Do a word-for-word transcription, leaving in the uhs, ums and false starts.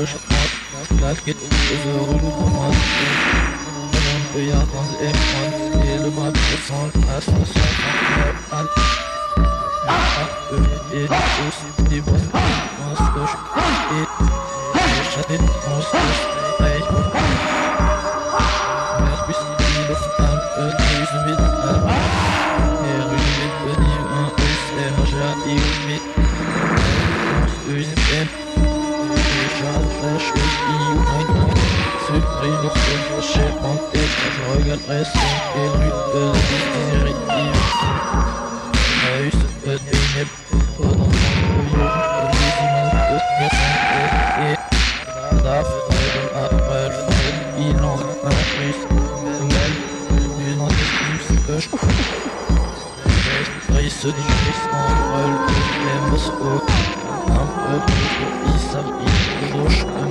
Bush, Life geht over Rübemann, Bejahten Eckmann, Elemann, Bezahlen, Pass, das einfach an. Et aussi die was was durch et ich hatte aus ich wer bis die Luft an ösen mit er mit die un ist er ja mit aus ösen em ich habe schon die ein Südri noch so schön und ich habe Rest et rue die Serie huis het een heb voor dan van de jongen daar verder maar van hier nog een is en wel nu nog de nieuwste push is die is al wel en was ook aan het is dat ik los